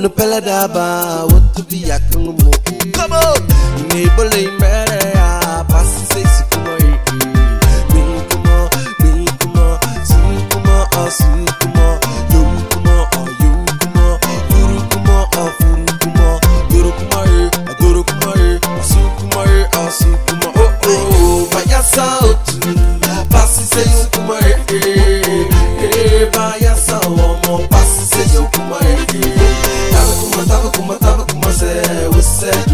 no peladaba, what to be a come on, neighbor lay mad, pass say Sukuma, Winkuma, Winkuma, Sukuma, or Sukuma, Yukuma, or Yukuma, Gurukuma, or Furukuma, Gurukuma, Gurukuma, Sukuma, or Sukuma, oh, Bayasa, pass say Sukuma, Bayasa, or pass say Sukuma, Tabakuma, say, we said,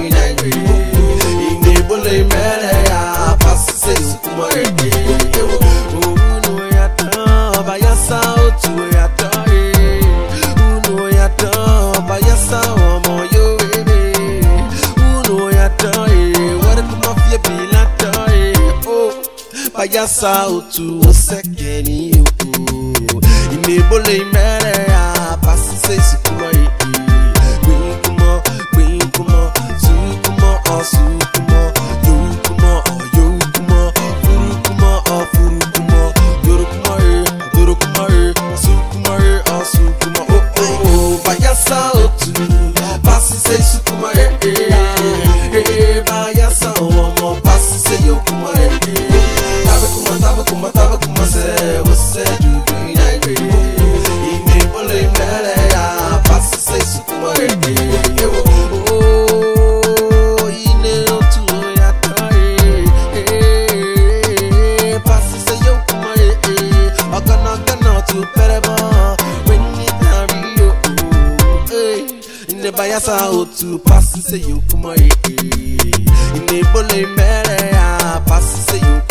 Bayasa otu osekeni o inebole mere ya pasi se Sukuma Winkuma Winkuma Sukuma o Sukuma Yukuma o Yukuma Furukuma o Furukuma Gurukuma Gurukuma Sukuma o Sukuma oh Bayasa otu pasi se Sukuma Bayasa o pasi se Yukuma Tabakuma say, we said you doing that great. In the bullet, I pass say Sukuma. Oh, in the to ya toy. Pass say Yukuma. Ogana to Pereba. When it carry you, in the Bayasa to pass say Yukuma. In the bullet, I pass say Yukuma.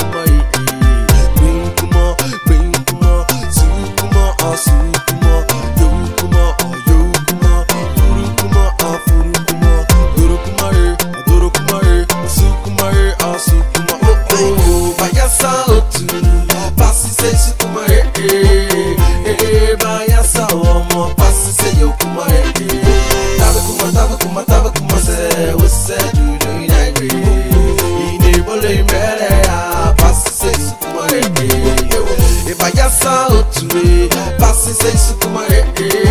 Sukuma, Yukuma, Yukuma, Furukuma, Furukuma, Gurukuma, Gurukuma, Sukuma, Sukuma, oh, Bayasa otu, pasi say Sukuma, Bayasa omo, pasi say Yukuma, Tabakuma say, we said you doing that great. Inebole mere, pasi say Sukuma, Bayasa otu. Say Sukuma,